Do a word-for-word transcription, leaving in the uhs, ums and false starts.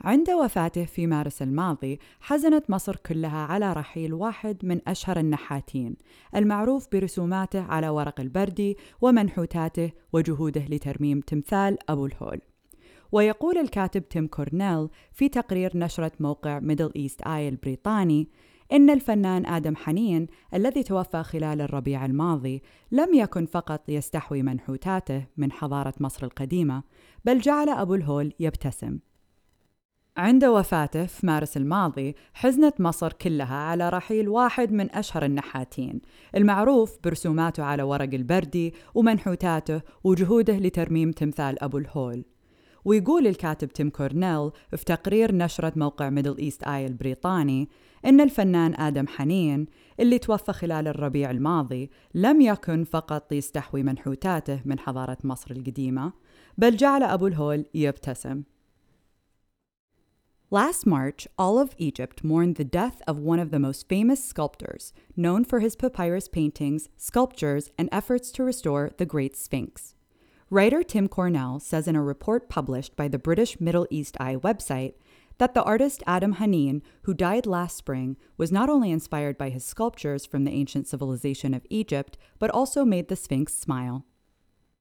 عند وفاته في مارس الماضي، حزنت مصر كلها على رحيل واحد من أشهر النحاتين، المعروف برسوماته على ورق البردي ومنحوتاته وجهوده لترميم تمثال أبو الهول. ويقول الكاتب تيم كورنيل في تقرير نشرة موقع ميدل إيست آي البريطاني إن الفنان آدم حنين الذي توفى خلال الربيع الماضي لم يكن فقط يستحوي منحوتاته من حضارة مصر القديمة، بل جعل أبو الهول يبتسم. عند وفاته في مارس الماضي، حزنت مصر كلها على رحيل واحد من أشهر النحاتين، المعروف برسوماته على ورق البردي ومنحوتاته وجهوده لترميم تمثال أبو الهول. ويقول الكاتب تيم كورنيل في تقرير نشرة موقع ميدل إيست آي البريطاني إن الفنان آدم حنين اللي توفى خلال الربيع الماضي لم يكن فقط يستحوي منحوتاته من حضارة مصر القديمة، بل جعل أبو الهول يبتسم. Last March, all of Egypt mourned the death of one of the most famous sculptors, known for his papyrus paintings, sculptures, and efforts to restore the Great Sphinx. Writer Tim Cornell says in a report published by the British Middle East Eye website that the artist Adam Hanine, who died last spring, was not only inspired by his sculptures from the ancient civilization of Egypt, but also made the Sphinx smile.